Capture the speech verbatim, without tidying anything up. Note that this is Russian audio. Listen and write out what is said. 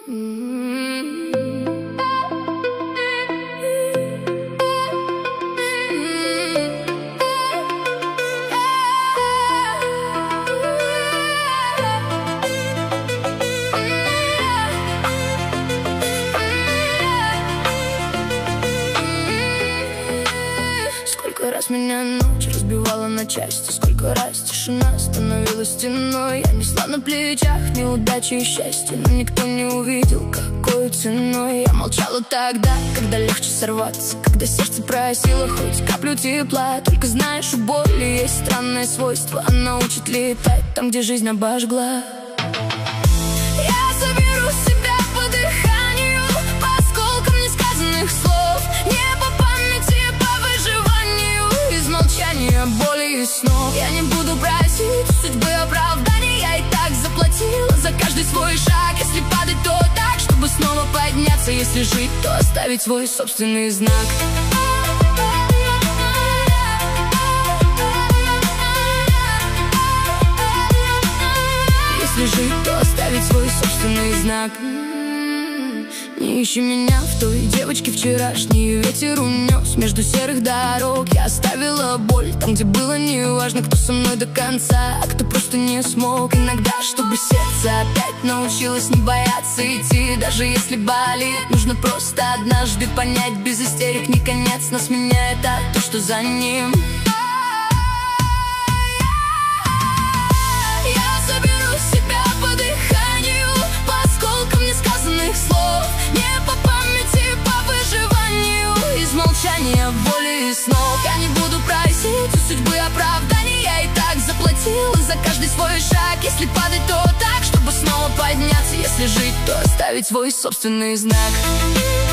Сколько раз меня ночь разбивала на части, сколько раз тишина становилась стеной. Я несла на плечах неудачи и счастье, но никто не увидел, какой ценой. Я молчала тогда, когда легче сорваться, когда сердце просило хоть каплю тепла. Только знаешь, у боли есть странное свойство, она учит летать там, где жизнь обожгла. Я заберу себя по дыханию, по осколкам несказанных слов, не по памяти, по выживанию, из молчания, боли и снов. Я не буду просить у судьбы оправданий, я и так заплатила за каждый свой шаг. Если падать, то так, чтобы снова подняться. Если жить, то оставить свой собственный знак. Если жить, то оставить свой собственный знак. Не ищи меня в той девочке вчерашней. Ветер унес между серых дорог. Я оставила боль там, где было неважно, кто со мной до конца, а кто просто не смог. Иногда, чтобы сердце опять научилось не бояться идти, даже если болит. Нужно просто однажды понять, без истерик не конец. Нас меняет а то, что за ним. Боли и снов. Я не буду просить у судьбы оправданий, я и так заплатила за каждый свой шаг. Если падать, то так, чтобы снова подняться. Если жить, то оставить свой собственный знак.